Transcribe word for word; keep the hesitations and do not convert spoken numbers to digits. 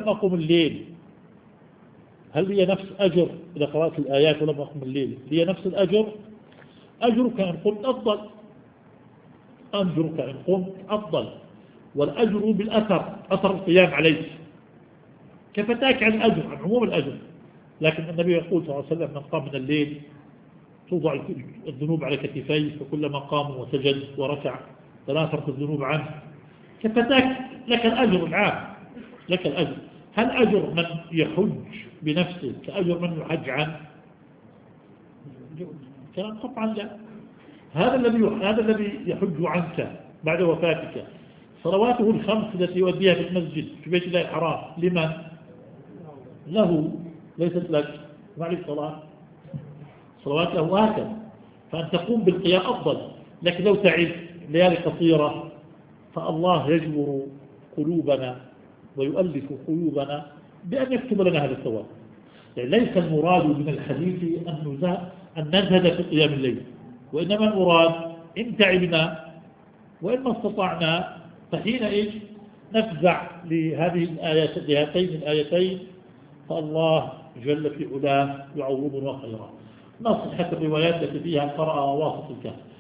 لم أقم الليل هل لي نفس أجر إذا قرأت الآيات ولم أقم الليل لي نفس الأجر؟ أجرك إن قمت أفضل، أجرك إن قمت أفضل، والأجر بالأثر، أثر القيام عليه كفتاك عن الأجر، عن عموم الأجر. لكن النبي يقول صلى الله عليه وسلم من قام من الليل توضع الذنوب على كتفيه، فكلما قام وسجد وركع تناثرت الذنوب عنه، كفتاك لك الأجر العام، لك الأجر. هل أجر من يحج بنفسه كأجر من يحج عنه؟ كلام طبعا لا. هذا الذي هذا الذي يحج عنك بعد وفاتك صلواته الخمس التي يؤديها في المسجد في بيت الله الحرام لمن؟ له، ليست لك. ما عليك صلاة، صلوات له هكذا. فأن تقوم بالقيام أفضل، لكن لو تعيش ليالي قصيرة فالله يجبر قلوبنا ويؤلف قلوبنا بأن يكتب لنا هذا الثواب. يعني ليس المراد من الحديث أن نزهد في قيام الليل، وإنما المراد إن تعبنا وإن ما استطعنا فحينئذ نفزع لهذه الآيات، لهاتين الآيتين، فالله جل في علاه يعوضنا خيرا. ما صحة الروايات التي فيها قرأ واسط الكهف.